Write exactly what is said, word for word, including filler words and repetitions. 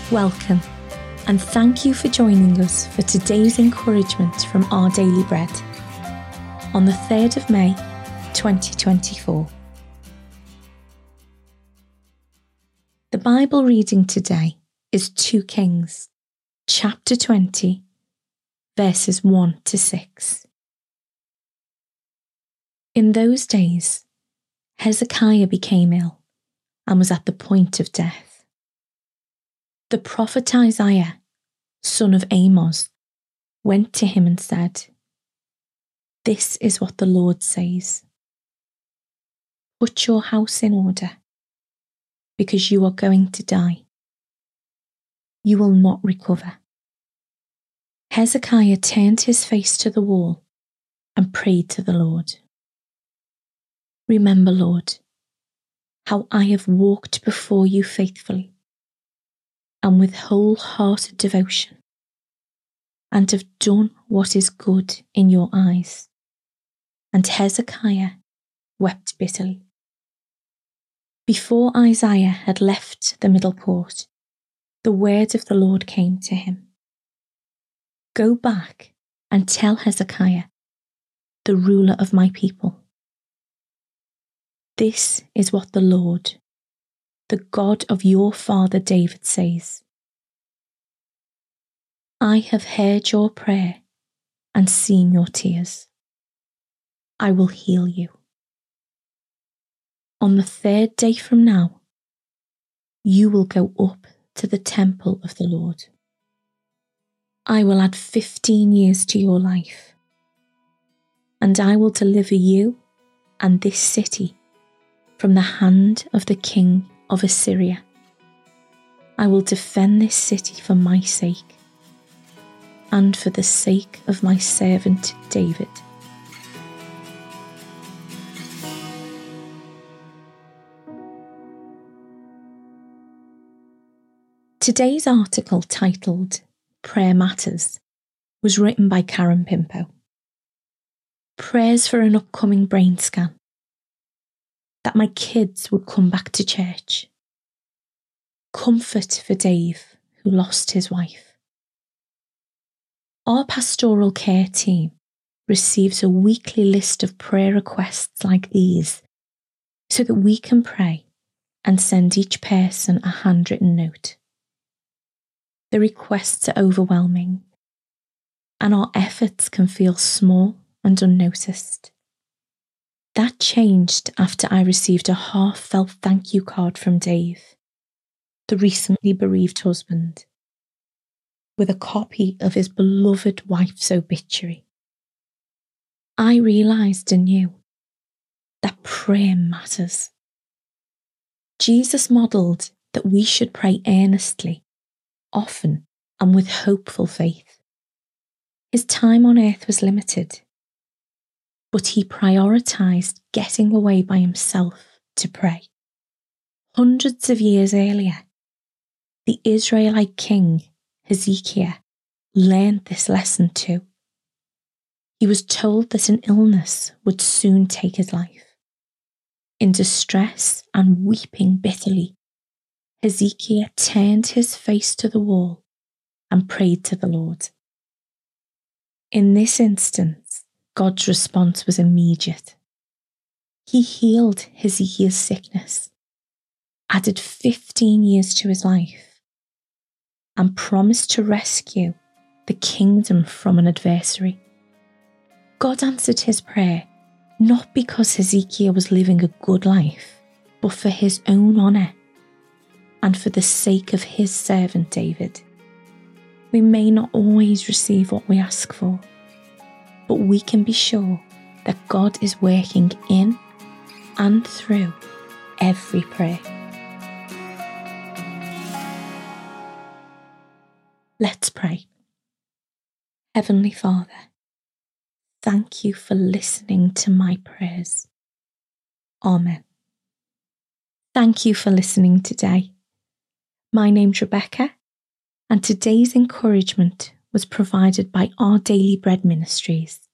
Welcome, and thank you for joining us for today's encouragement from Our Daily Bread on the third of May, twenty twenty-four. The Bible reading today is Second Kings, chapter twenty, verses one to six. In those days, Hezekiah became ill and was at the point of death. The prophet Isaiah, son of Amos, went to him and said, "This is what the Lord says. Put your house in order, because you are going to die. You will not recover." Hezekiah turned his face to the wall and prayed to the Lord. "Remember, Lord, how I have walked before you faithfully and with wholehearted devotion, and have done what is good in your eyes." And Hezekiah wept bitterly. Before Isaiah had left the middle court, the word of the Lord came to him. "Go back and tell Hezekiah, the ruler of my people, this is what the Lord, the God of your father David, says. I have heard your prayer and seen your tears. I will heal you. On the third day from now, you will go up to the temple of the Lord. I will add fifteen years to your life, and I will deliver you and this city from the hand of the king of Assyria. I will defend this city for my sake and for the sake of my servant David." Today's article, titled Prayer Matters, was written by Karen Pimpo. Prayers for an upcoming brain scan. That my kids would come back to church. Comfort for Dave, who lost his wife. Our pastoral care team receives a weekly list of prayer requests like these so that we can pray and send each person a handwritten note. The requests are overwhelming, and our efforts can feel small and unnoticed. That changed after I received a heartfelt thank you card from Dave, the recently bereaved husband, with a copy of his beloved wife's obituary. I realised anew that prayer matters. Jesus modelled that we should pray earnestly, often, and with hopeful faith. His time on earth was limited, but he prioritised getting away by himself to pray. Hundreds of years earlier, the Israelite king, Hezekiah, learned this lesson too. He was told that an illness would soon take his life. In distress and weeping bitterly, Hezekiah turned his face to the wall and prayed to the Lord. In this instance, God's response was immediate. He healed Hezekiah's sickness, added fifteen years to his life, and promised to rescue the kingdom from an adversary. God answered his prayer not because Hezekiah was living a good life, but for his own honour and for the sake of his servant David. We may not always receive what we ask for, but we can be sure that God is working in and through every prayer. Let's pray. Heavenly Father, thank you for listening to my prayers. Amen. Thank you for listening today. My name's Rebecca, and today's encouragement was provided by Our Daily Bread Ministries.